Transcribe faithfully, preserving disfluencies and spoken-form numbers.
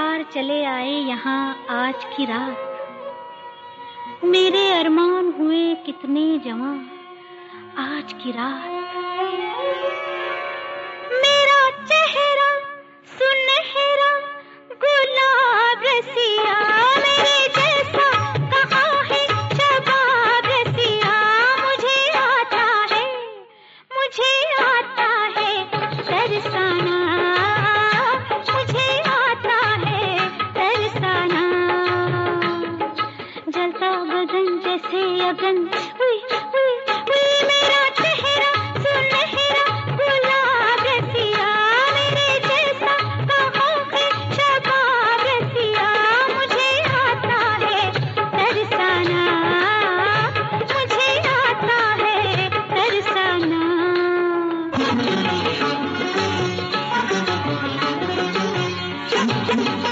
बार चले आए यहाँ आज की रात। मेरे अरमान हुए कितने जवां आज की रात। मेरा चेहरा सुनहरा गुलाब रसिया, मेरे जैसा कहाँ है शबाब रसिया। मुझे आता है, मुझे आता है तरसाना, मुझे आता है तरसाना। जलता बदन जैसे अगन, उई उई उई मेरा चेहरा सुनहरा गुलाब रसिया, मेरे जैसा कहाँ है शबाब रसिया। मुझे आता है तरसाना, मुझे आता है तरसाना। Thank you.